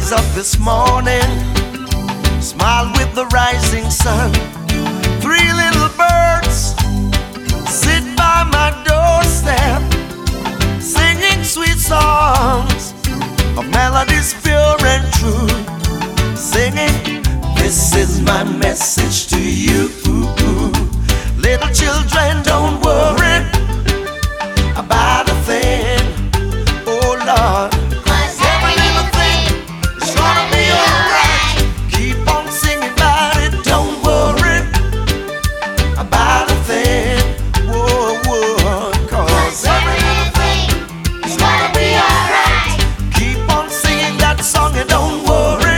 rise up this morning, smile with the rising sun. Three little birds sit by my doorstep, singing sweet songs of melodies pure and true. Singing, this is my message to you. Little children, don't worry about a thing. Oh Lord, 'cause every little thing is gonna be alright. Keep on singing about it, don't worry about a thing. Whoa, whoa, 'cause every little thing is gonna be alright. Keep on singing that song and don't worry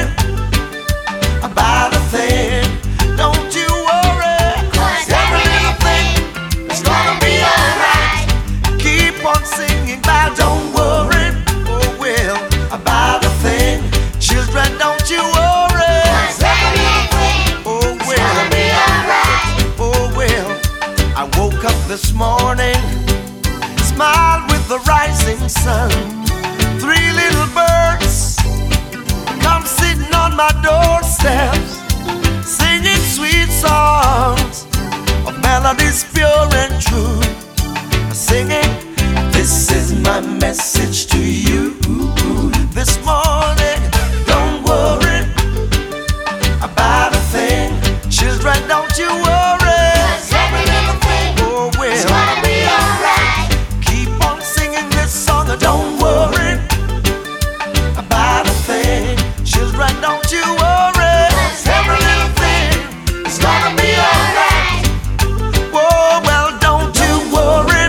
about a thing. Don't you worry, 'cause every little thing is gonna be alright. Keep on singing about don't worry, oh well, about a thing. Children, don't you worry, 'cause every little thing is gonna be alright. Oh well, I woke up this morning, smiled with the rising sun. Three little birds come sitting on my doorsteps, singing sweet songs of melodies pure and true. Singing, this is my message to you. This morning, don't worry about a thing. Children, don't you worry, 'cause every little thing is gonna be alright. Keep on singing this song and don't worry about a thing. Children, don't you worry, 'cause every little thing is gonna be alright. Oh well, don't you worry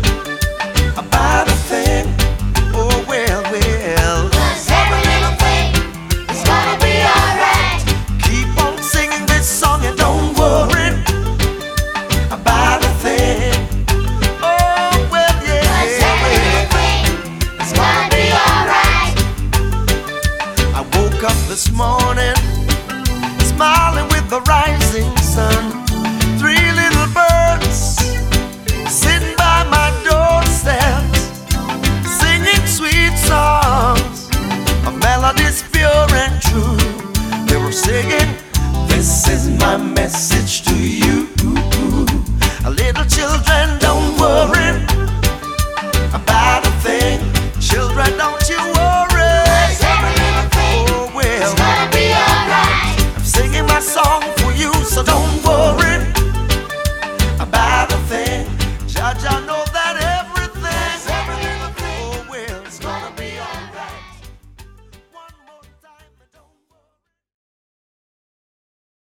about a thing. Oh well, well, 'cause every little thing is gonna be alright. Keep on singing this song and don't worry about a thing. Oh well, yeah, 'cause every little thing is gonna be alright. I woke up this morning, smiling with the rising sun. Three little birds sitting by my doorsteps, singing sweet songs of melodies pure and true. They were singing, this is my message to you.